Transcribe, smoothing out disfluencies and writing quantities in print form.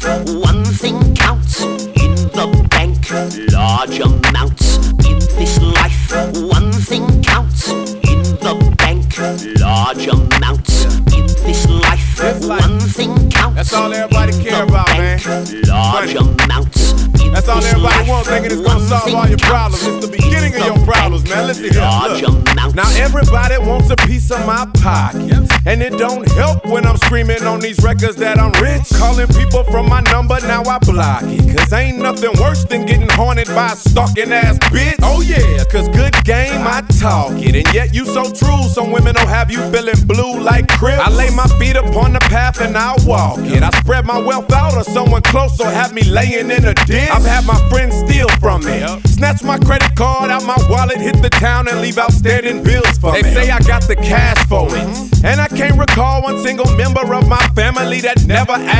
one thing counts. In the bank, large amounts. In this life, one thing counts. In the bank, large amounts. In this life, one thing counts. That's all everybody care about, man. Large amounts. That's all everybody wants, thinking it's gonna solve all your problems. It's the beginning of your problems, man. Listen here, look. Now everybody wants a piece of my pocket, and it don't help when I'm screaming on these records that I'm rich. Calling people from my number, now I block it. Cause ain't nothing worse than getting haunted by a stalking ass bitch. Oh yeah, cause good game, I talk it. And yet you so true, some women don't have you feeling blue like Crips. I lay my feet upon the path and I walk it. I spread my wealth out or someone close, so have me laying in a ditch. I've had my friends steal from me, snatch my credit card out my wallet, hit the town and leave outstanding bills for me. They say I got the cash for it, and I can't recall one single member of my family that never asked